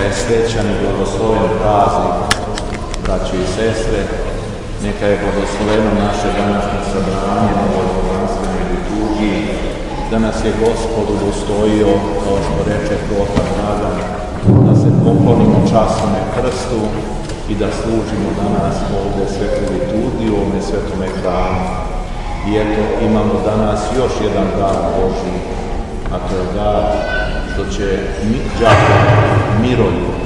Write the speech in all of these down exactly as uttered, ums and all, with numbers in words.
je srećan i blagosloven praznik, braćo i sestre. Neka je blagosloveno naše današnje sabranje na ovoj božanstvenoj liturgiji, da nas je Gospod udostojio, kao što reče Protar Dragan, da se poklonimo časnome krstu i da služimo danas ovdje svetu liturgiju, ovome svetome hramu. I eto, imamo danas još jedan dar Božji, a to je dar što će đakon Miroljub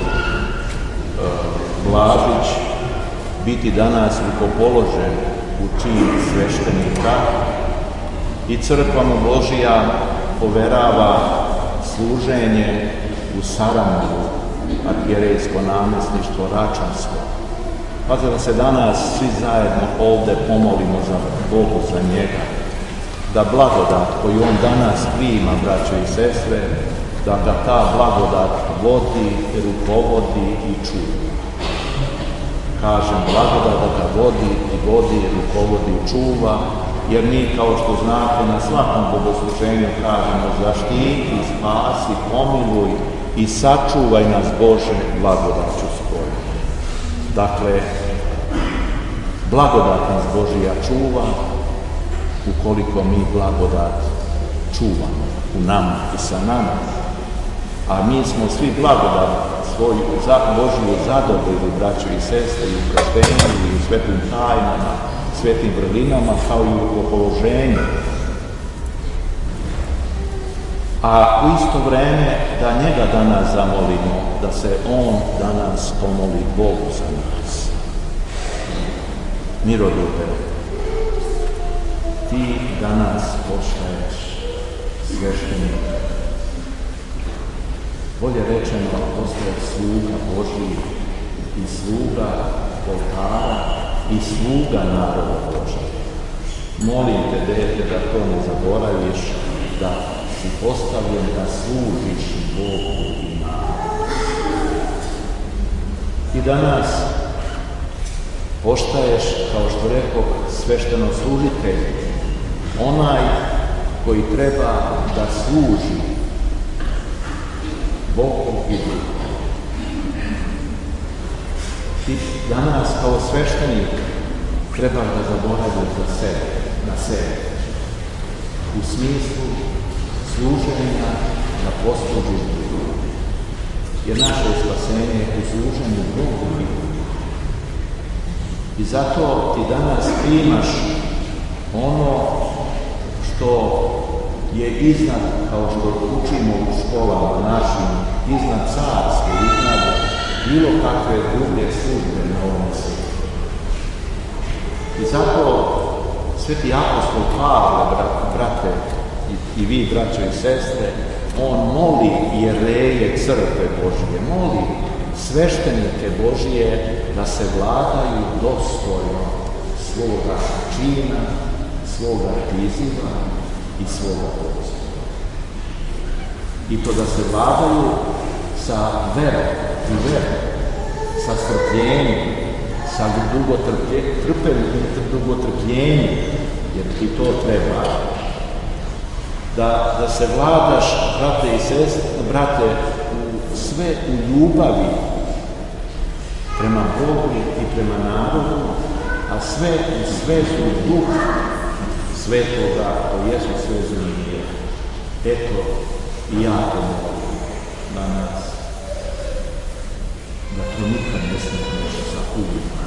Blažić biti danas rukopoložen u čin sveštenika i crkva mu Božija poverava služenje u Saramovu, arhijerejsko namjesništvo Račansko. Pa da se danas svi zajedno ovdje pomolimo za Bogu za njega, da blagodat koju on danas prima, braćo i sestre, da ga ta blagodat vodi, rukovodi i čuva. Kažem, blagodat da ga vodi i vodi, rukovodi i čuva, jer mi, kao što znate, na svakom bogosluženju kažemo zaštiti, spasi, pomiluj i sačuvaj nas, Bože, blagodaću svojom. Dakle, blagodat nas Božija čuva, ukoliko mi blagodat čuvamo u nama i sa nama. A mi smo svi blagodat svoju Božiju zadobili, braćo i sestre, i u krštenju, i u svetim tajnama, svetim vrlinama, kao i u rukopoloženju. A u isto vreme da njega danas zamolimo, da se on danas pomoli Bogu za nas. Miroljube, ti danas postaješ sveštenik. Bolje rečeno, postaješ sluga Božji i sluga oltara i sluga naroda Božja. Molim te, dete, da to ne zaboraviš, da si postavljen da služiš Bogu i narodu. I danas postaješ, kao što rekao, svešteno služitelj, onaj koji treba da služi Bogu i Duhu. Ti danas kao sveštenik trebaš da zaboraviš za sebe, na sebe, u smislu služenja da poslužiš Bogu. Jer naše spasenje je u služenju Bogu i Duhu. I zato ti danas primaš ono što je iznad, kao što učimo u školama našim, iznad carske, iznad bilo kakve druge službe na ovom svijetu. I zato sveti apostol Pavle, brate, i, i vi, braćo i sestre, on moli jereje crkve Božije, moli sveštenike Božije da se vladaju dostojno svoga čina, svoga priziva i svoga poziva. I to da se vladaju sa verom i verom, sa strpljenjem, sa dugotrpljenjem, jer ti to treba. Da, da se vladaš, brate i sestre, brate, u sve u ljubavi prema Bogu i prema narodu, a sve u svezu duha svetoga, to jesu svezu nije. Eto, i ja to molim danas, da to nikad ne smetneš sa uvijek.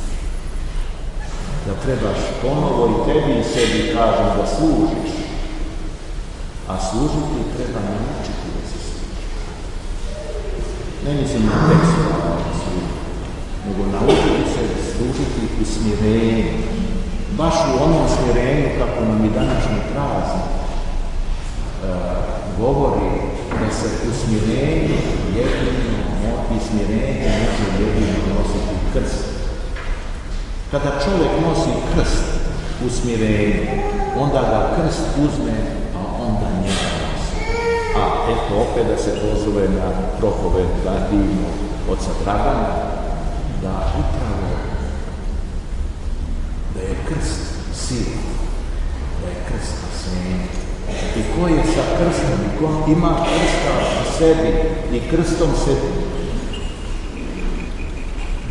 Da trebaš ponovo i tebi i sebi kažem da služiš, a služiti treba naučiti da se služi. Ne mislim na tekstualno služiti, nego naučiti se služiti u smirenju. Baš u onom smirenju kako nam i današnji praznik e, govori da se u smirenju jedino i smirenju može jedino nositi krst. Kada čovjek nosi krst u smirenju, onda ga krst uzme, a onda njega nosi. A eto opet da se pozove na propoved divnog oca Dragana, da upravo da je krst sila, da je krst spasenje. I ko je sa krstom, i ko ima krsta u sebi i krstom se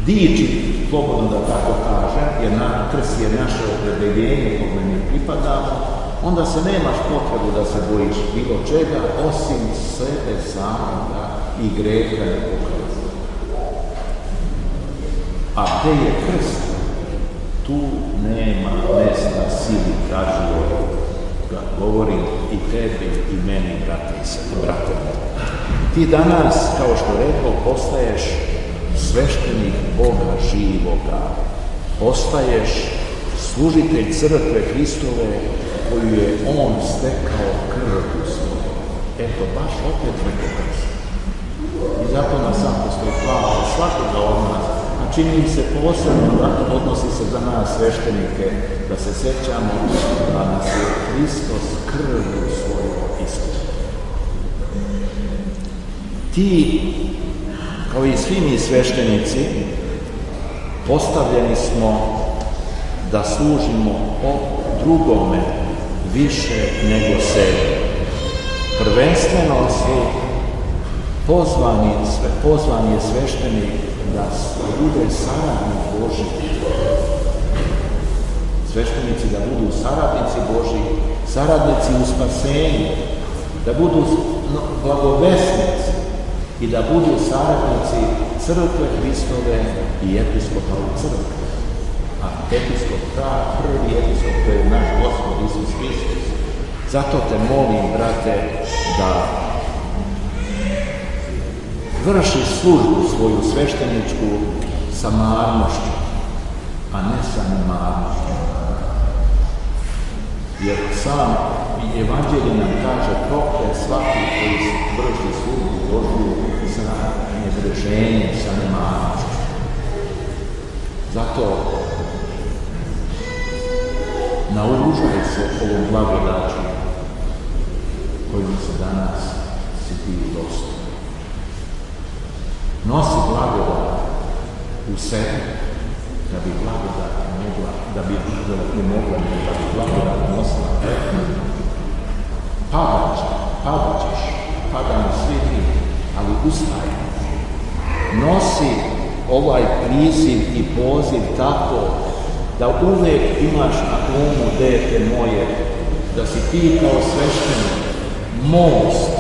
diči, slobodno da tako kažem, jer na krst je naše opredeljenje kome mi pripadamo, onda se nemaš potrebu da se bojiš bilo čega, osim sebe samoga i greha nepokretnosti. A gde je krst, tu nema mesta sili kažnjivoj. Govorim i tebi i meni, brate i brate. Ti danas, kao što rekao, postaješ sveštenik Boga živoga. Postaješ služitelj crkve Hristove koju je On stekao krvlju svoju. Eto, baš opet preko krsta. I zato nas apostol Pavle svakoga od nas, a čini mi se posebno da odnosi se za nas sveštenike, da se sećamo da nas je Hristos krvlju svoju iskupio. Ti, kao i svi mi sveštenici, postavljeni smo da služimo o drugome više nego sebi. Prvenstveno su pozvani, sve, pozvani je sveštenik da bude saradnik Božji. Sveštenici da budu saradnici Božji, saradnici u spasenju, da budu blagovesnici i da budu saradnici crkve Hristove i episkopa u crkvi. A episkop, ta prvi episkop, to je naš Gospod Isus Hristos. Zato te molim, brate, da vršiš službu svoju svešteničku sa marnošću, a ne sa nemarnošću. Jer sam Evanđelje nam kaže proklet svaki koji vrši službu Božju sa negrešenjem, sa nemarnošću. Zato naoružaj se ovom blagodaću kojom se danas si ti dostojan. Nosi blagodat u sebi, da bi blagodat mogla, da bi blagodat ne mogla, da bi blagodat nosila preko. Padaš, padaćeš, padamo svi mi, ali ustaj. Nosi ovaj priziv i poziv tako da uvek imaš na umu, dete moje, da si ti kao sveštenik most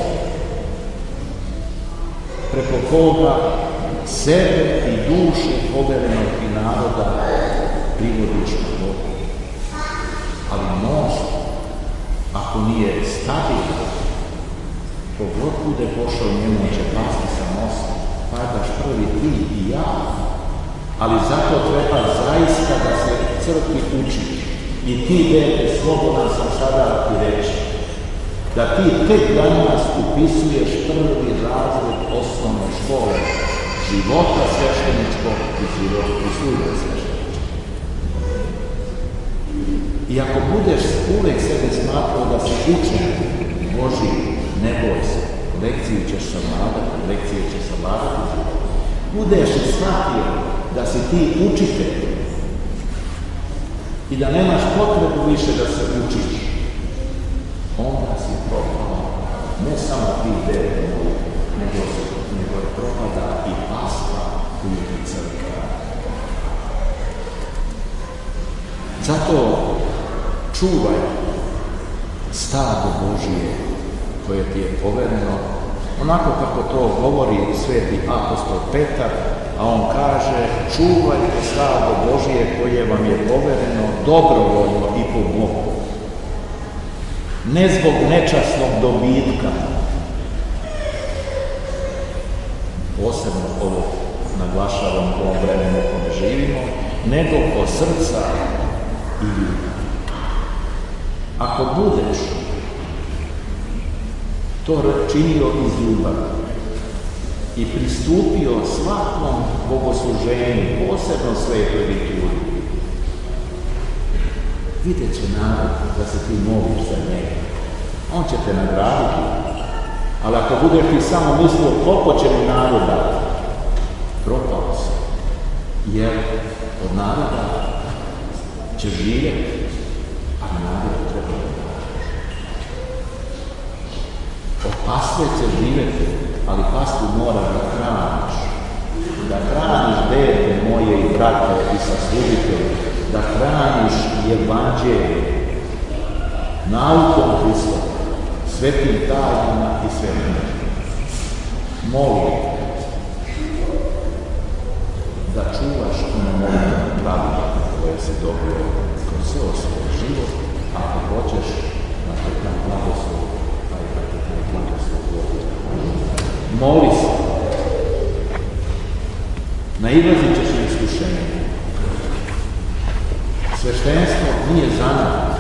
preko koga sebe i duše poverenog i naroda privodiš na Bogu. Ali most, ako nije stabilan, kogod bude pošao njemu će pasti sa mosta, padaš prvi ti i ja. Ali zato treba zaista da se crkvi učiš. I ti, dete, slobodan sam sada ti reći, da ti tek danas upisuješ prvi razred osnovne škole života svešteničkog i života i službe svešteničkog. I ako budeš uvek sebe smatrao da si učen Božji, ne boj se, lekciju ćeš savladati, lekcije ćeš savladati život. Budeš i shvatio da si ti učitelj i da nemaš potrebu više da se učiš, onda si propao, ne samo ti dete moji, nego, nego propada i pastva koju ti crkva. Zato čuvaj stado Božije koje ti je povereno, onako kako to govori sveti apostol Petar, a on kaže, čuvajte stado Božije koje vam je povereno dobrovoljno i po Bogu. Ne zbog nečasnog dobitka, posebno ovo naglašavam u ovom vremenu u kome živimo, nego po srca i ljubav. Ako budeš to činio iz ljubavi i pristupio svakom bogosluženju, posebno svetoj liturgiji, vidjet će narod da se ti moliš za njega. On će te nagraditi, ali ako budeš ti samo mislio koliko će mi naroda, propao se, jer od naroda će živjeti, a narodu treba da daš. Od pastve će živjeti, ali pastvu mora da hraniš. Da hraniš, dete moje, slujitelj, da hraniš evanđelje, naukom Hristova, svetim tajnama i svetim. Molim da čuvaš ono molitevno pravilo koje si dobio kroz ceo svoj život, ako hoćeš da te taj blagoslov, a i da te taj blagoslov vodi. Moli se. Nailazit ćeš na iskušenje. Sveštenstvo nije zanat.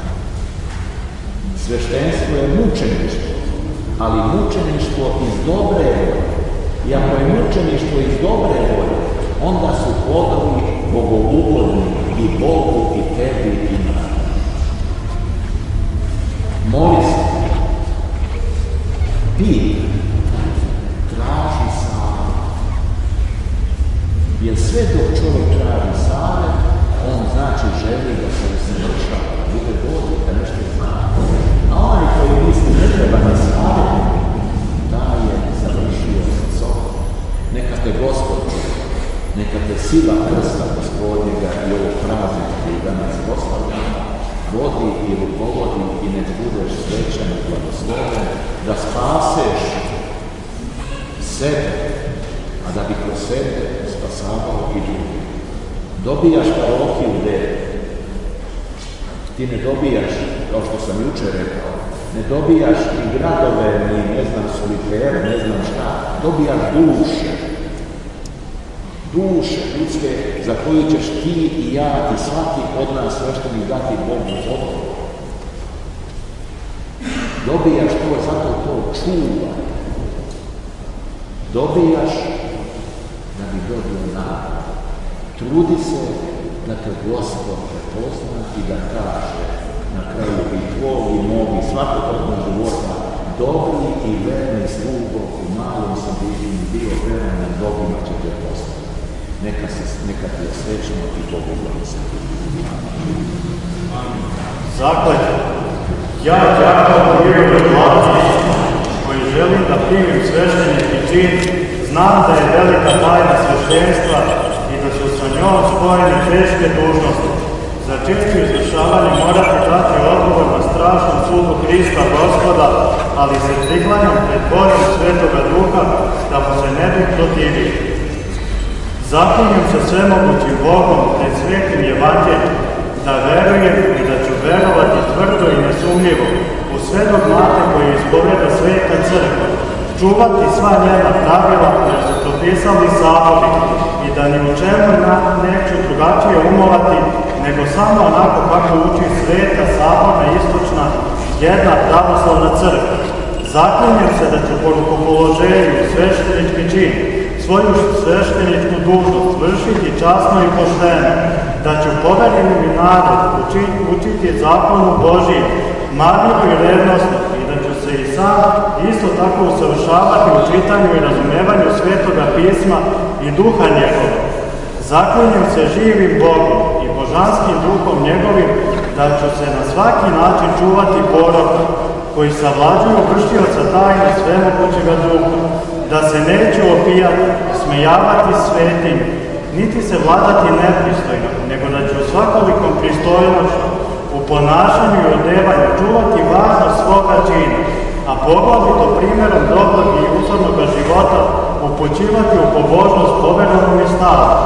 Sveštenstvo je mučeništvo, ali mučeništvo iz dobre volje. I ako je mučeništvo iz dobre volje, onda su plodovi bogougodni i Bogu i tebi i nama. Moli se, pitaj, traži savjet. Jer sve dok čovjek traži savjet, on znači želi da se usavršava, da bude bolji, da nešto zna. A onaj koji misli ne treba ni savjet, da je završio sa sobom. Neka te Gospod čuva, neka te sila krsta Gospodnjega i ovog praznika koji danas proslavljamo vodi i rukovodi i nek budeš srećan i blagosloven, da spaseš sebe, a da bi kroz sebe spasavao i drugi. Dobijaš parohiju gde ti ne dobijaš, kao što sam jučer rekao, ne dobijaš ni gradove, ni ne znam solitere, ne znam šta, dobijaš duše. Duše ljudske za koju ćeš ti i ja i svaki od nas sveštenik dati Bogu odgovor. Dobijaš to, zato to čuva. Dobijaš da bi dobio nadu. Trudi se da te Gospod prepozna i da kaže na kraju i tvoj i mog i svakodnevnog života dobri i verni slugo u malom sam bio veran na Bogima će te postaviti. Neka, se, neka ti je srećno i Bogu blagoslovi. Zakletva. Ja, Đakon Miroljub Lazić, koji želim da primim sveštenički čin, znam da je velika tajna sveštenstva i da su sa njom spojene teške dužnosti. Za često izvršavanje morate dati odgovor na strašnom sudu Hrista Gospoda, ali se priklanjam pred Božjim Svetoga Duha da mu se ne bih protivio. Zaklinjem se svemogućim Bogom pred svetim evanđeljem da verujem i da ću verovati tvrdo i nesumljivo u sve dogmate koje ispoveda Sveta Crkva, čuvati sva njena pravila koje su propisali sabovi i da ni u čemu neću drugačije umovati nego samo onako kako uči Sveta Saborna Istočna jedna pravoslavna crkva. Zaklinjem se da ću po rukopoloženju sveštenički čin svoju svešteničku dužnost vršiti časno i pošteno, da ću poverjenim i narod učiti zakonu Božijim, marljivo i revnosno i da ću se i sam isto tako usavršavati u čitanju i razumevanju Svetoga pisma i duha njegova. Zaklinjem se živim Bogom i božanskim duhom njegovim da ću se na svaki način čuvati poroka koji savlađuju vršioca tajne svemogućega duha, da se neću opijati, smejavati svetim, niti se vladati nepristojno, nego da ću svakolikom pristojnošću u ponašanju i odevanju čuvati važnost svoga čina, a poglavito primjerom dobrog i uzornog života upućivati u pobožnost poverovanom i stavom.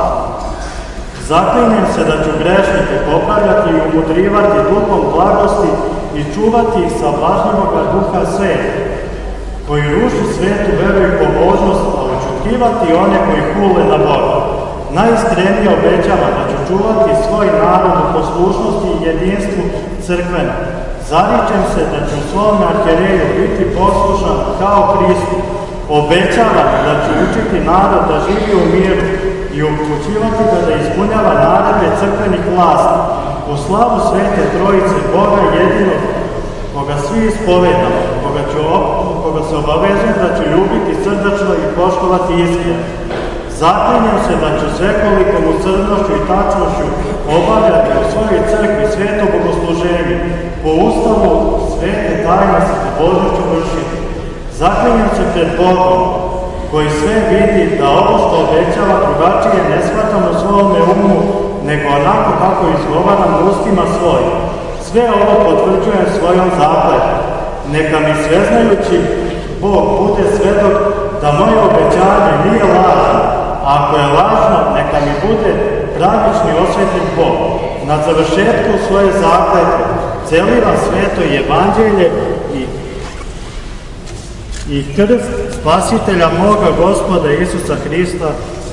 Zaklinjem se da ću grešnike popravljati i umudrivati duhom blagosti i čuvati ih sa blažnjivoga duha sveta, koji ruši svetu veru i pobožnost, a učutkivati one koji hule na Boga. Najiskrenije obećava da ću čuvati svoj narod u poslušnosti i jedinstvu crkvena. Zaričem se da ću svome arhijereju biti poslušan kao Hristu. Obećavam da ću učiti narod da živi u miru i upućivati ga da ispunjava naredbe crkvenih vlasti u slavu Svete Trojice, Boga jedinog, koga svi ispovedamo, koga, ću, koga se obavezujem da ću ljubiti srdačno i poštovati iskreno. Zaklinjem se da ću svekolikom usrdnošću i tačnošću obavljati u svojoj crkvi sveto bogosluženje, po ustavu svete tajne se pobožnošću vršiti. Zaklinjem se pred Bogom, koji sve vidi da ovo što obećava drugačije ne shvatam u svome umu, nego onako kako izgovaram ustima svojim. Sve ovo potvrđujem svojom zakletvom. Neka mi sveznajući Bog bude svedok da moje obećanje nije lažno, a ako je lažno, neka mi bude pravični osvetljen Bog. Na završetku svoje zakletve celivam sveto evanđelje i, i krst Spasitelja moga Gospoda Isusa Hrista,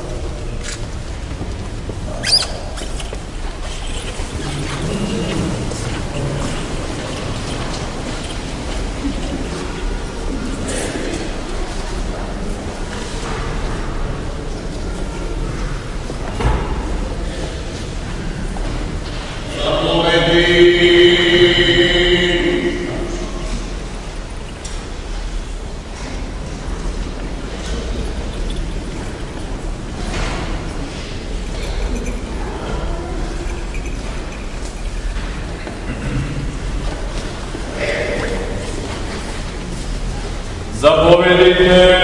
zapovedite.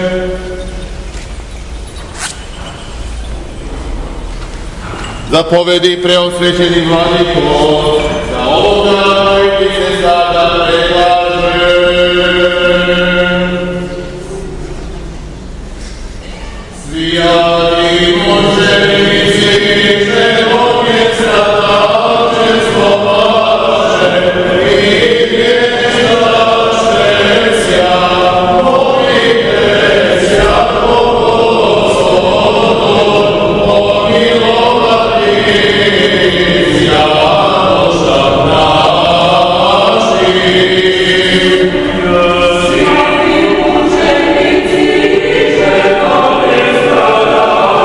Zapovedi preosvećeni vladiko, da ovo dana i ti se sada predlaže. Svijati moženici, želomjeca, tačestvo vaše, i vječna šesja, molite sja Gospodom, pomilovati Janoša naših. Svijati učenici, želomjeca,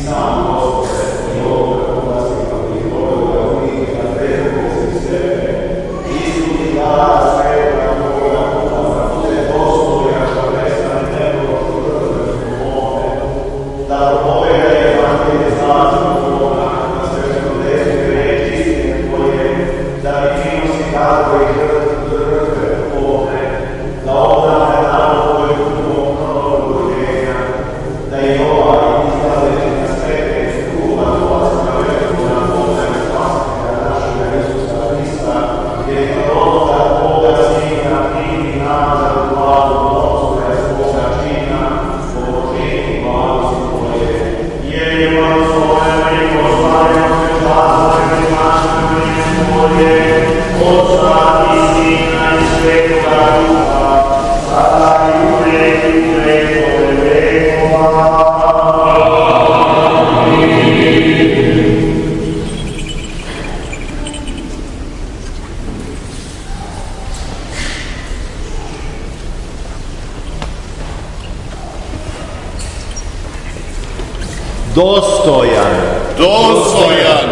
Dostojan. Dostojan.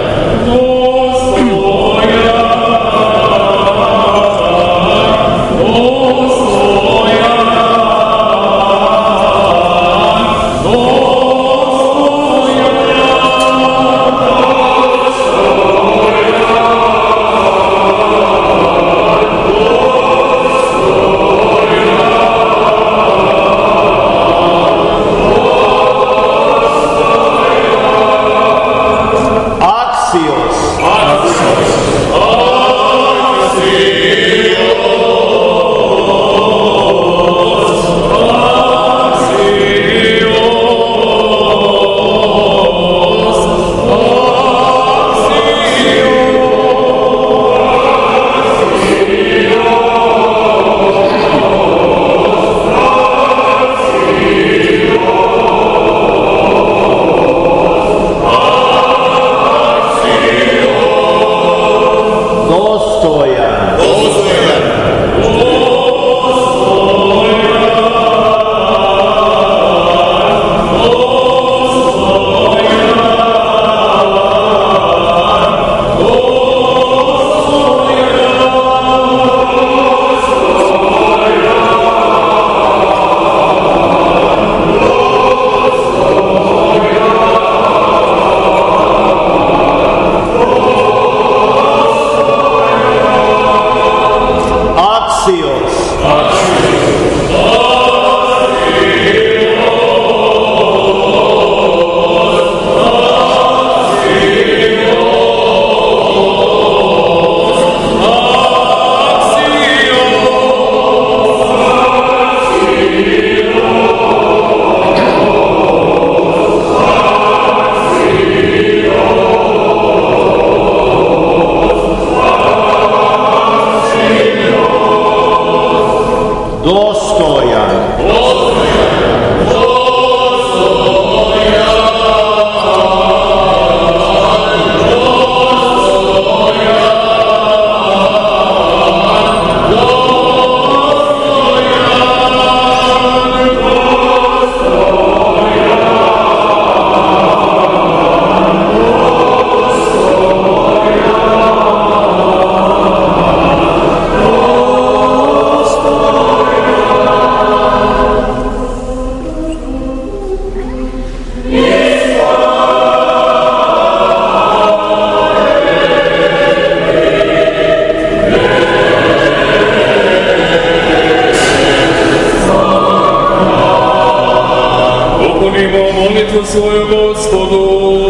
svoju Gospodu.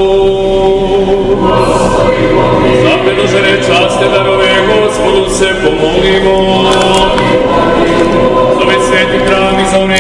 Za predložene časte darove Gospodu se pomolimo. Za ovaj sveti hram i za one